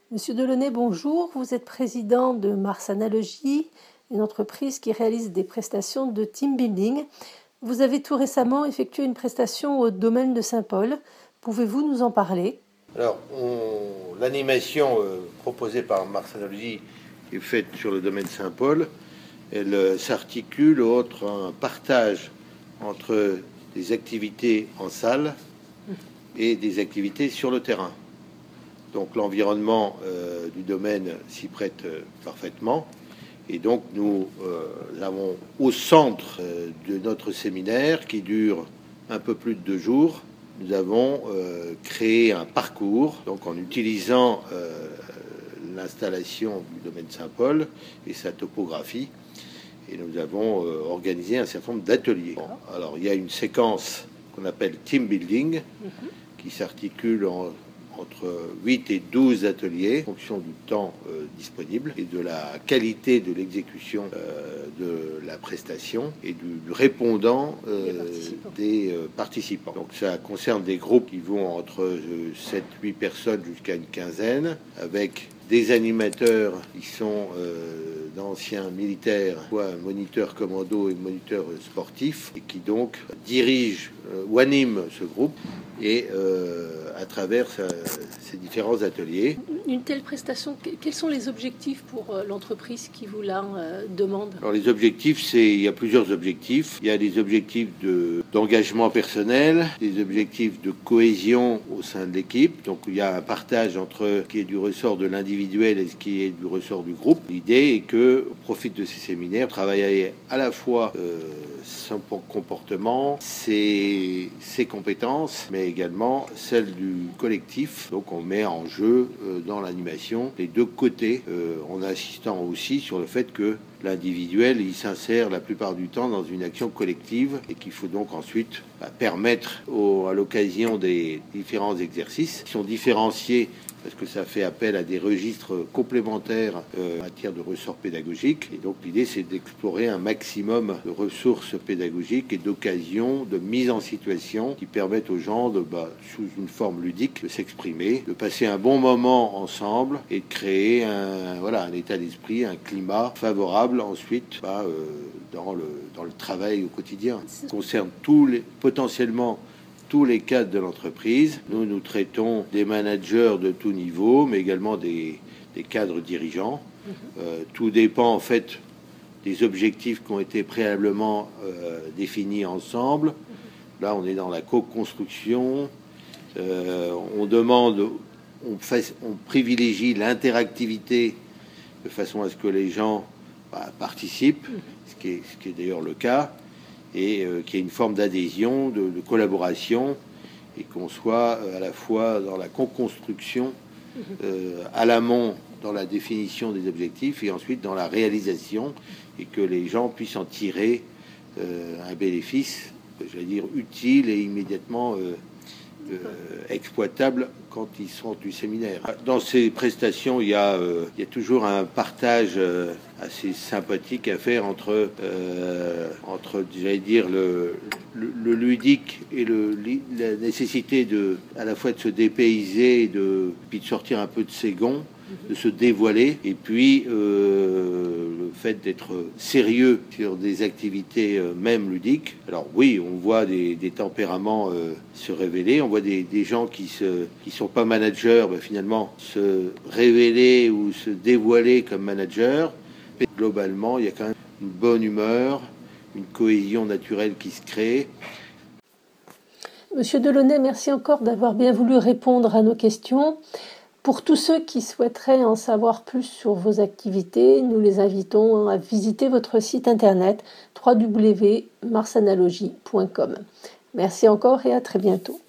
Monsieur Delaunay, bonjour. Vous êtes président de Mars Analogy, une entreprise qui réalise des prestations de team building. Vous avez tout récemment effectué une prestation au domaine de Saint-Paul. Pouvez-vous nous en parler ? Alors, l'animation proposée par Mars Analogy est faite sur le domaine Saint-Paul. Elle s'articule entre un partage entre des activités en salle et des activités sur le terrain. Donc l'environnement du domaine s'y prête parfaitement. Et donc nous avons au centre de notre séminaire qui dure un peu plus de 2 jours, nous avons créé un parcours, donc en utilisant l'installation du domaine Saint-Paul et sa topographie. Et nous avons organisé un certain nombre d'ateliers. Bon, alors il y a une séquence qu'on appelle team building qui s'articule entre 8 et 12 ateliers en fonction du temps disponible et de la qualité de l'exécution de la prestation et du répondant des participants. Donc ça concerne des groupes qui vont entre 7-8 personnes jusqu'à une quinzaine, avec des animateurs qui sont d'anciens militaires, soit moniteurs commando et moniteurs sportifs, et qui donc dirigent ou animent ce groupe et à travers ces différents ateliers. Une telle prestation, quels sont les objectifs pour l'entreprise qui vous la demande ? Alors les objectifs, il y a plusieurs objectifs. Il y a des objectifs d'engagement personnel, des objectifs de cohésion au sein de l'équipe. Donc il y a un partage entre ce qui est du ressort de l'individuel et ce qui est du ressort du groupe. L'idée est que, au profit de ces séminaires, travailler à la fois son comportement, ses compétences, mais également celles du collectif. Donc on met en jeu dans l'animation les deux côtés, en insistant aussi sur le fait que l'individuel, il s'insère la plupart du temps dans une action collective et qu'il faut donc ensuite permettre à l'occasion des différents exercices qui sont différenciés parce que ça fait appel à des registres complémentaires en matière de ressorts pédagogiques. Et donc l'idée, c'est d'explorer un maximum de ressources pédagogiques et d'occasions de mise en situation qui permettent aux gens, sous une forme ludique, de s'exprimer, de passer un bon moment ensemble et de créer un état d'esprit, un climat favorable ensuite dans le travail au quotidien. Ça concerne potentiellement tous les cadres de l'entreprise. Nous traitons des managers de tout niveau, mais également des cadres dirigeants. Tout dépend en fait des objectifs qui ont été préalablement définis ensemble. Là, on est dans la co-construction. On privilégie l'interactivité de façon à ce que les gens participent, ce qui est d'ailleurs le cas, et qu'il y ait une forme d'adhésion, de collaboration, et qu'on soit à la fois dans la co-construction, à l'amont dans la définition des objectifs, et ensuite dans la réalisation, et que les gens puissent en tirer un bénéfice, j'allais dire, utile et immédiatement exploitable quand ils sortent du séminaire. Dans ces prestations, il y a toujours un partage assez sympathique à faire entre j'allais dire, le ludique et la nécessité à la fois de se dépayser puis de sortir un peu de ses gonds, de se dévoiler, et puis le fait d'être sérieux sur des activités même ludiques. Alors oui, on voit des tempéraments se révéler, on voit des gens qui sont pas managers, finalement se révéler ou se dévoiler comme managers. Mais globalement, il y a quand même une bonne humeur, une cohésion naturelle qui se crée. Monsieur Delaunay, merci encore d'avoir bien voulu répondre à nos questions. Pour tous ceux qui souhaiteraient en savoir plus sur vos activités, nous les invitons à visiter votre site internet www.marsanalogy.com. Merci encore et à très bientôt.